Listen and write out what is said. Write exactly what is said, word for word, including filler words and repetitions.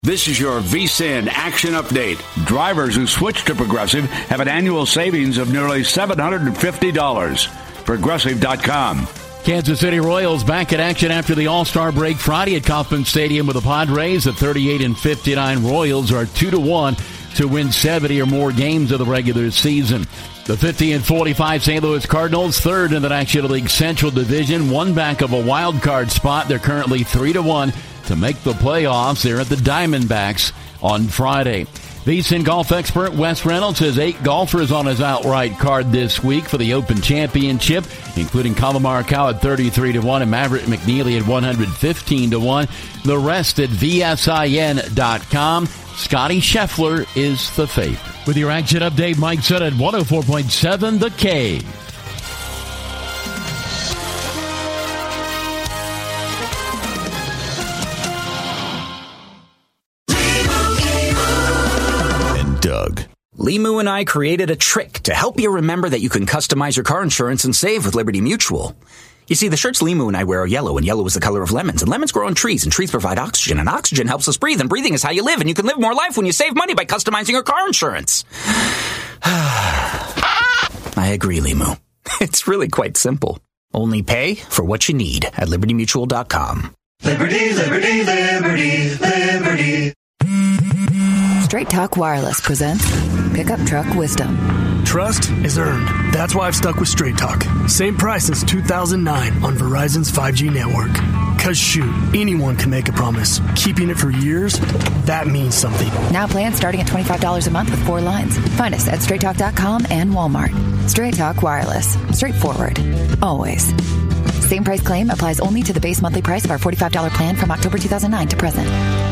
This is your V S I N Action Update. Drivers who switch to Progressive have an annual savings of nearly seven hundred fifty dollars. Progressive dot com. Kansas City Royals back in action after the All-Star break Friday at Kauffman Stadium with the Padres. The thirty-eight and fifty-nine Royals are two to one to win seventy or more games of the regular season. The fifty and forty-five Saint Louis Cardinals, third in the National League Central Division, one back of a wild card spot. They're currently three to one to make the playoffs. They're at the Diamondbacks on Friday. V S I N golf expert Wes Reynolds has eight golfers on his outright card this week for the Open Championship, including Colin Morikawa at thirty-three to one and Maverick McNeely at one hundred fifteen to one. The rest at V S I N dot com. Scotty Scheffler is the favorite. With your action update, Mike Sutton at one oh four point seven The Cave. Doug. Limu and I created a trick to help you remember that you can customize your car insurance and save with Liberty Mutual. You see, the shirts Limu and I wear are yellow, and yellow is the color of lemons, and lemons grow on trees, and trees provide oxygen, and oxygen helps us breathe, and breathing is how you live, and you can live more life when you save money by customizing your car insurance. I agree, Limu. It's really quite simple. Only pay for what you need at Liberty Mutual dot com. Liberty, Liberty, Liberty, Liberty. Straight Talk Wireless presents Pickup Truck Wisdom. Trust is earned. That's why I've stuck with Straight Talk. Same price since two thousand nine on Verizon's five G network. Cause shoot, anyone can make a promise. Keeping it for years, that means something. Now plans starting at twenty-five dollars a month with four lines. Find us at straight talk dot com and Walmart. Straight Talk Wireless. Straightforward. Always. Same price claim applies only to the base monthly price of our forty-five dollars plan from October two thousand nine to present.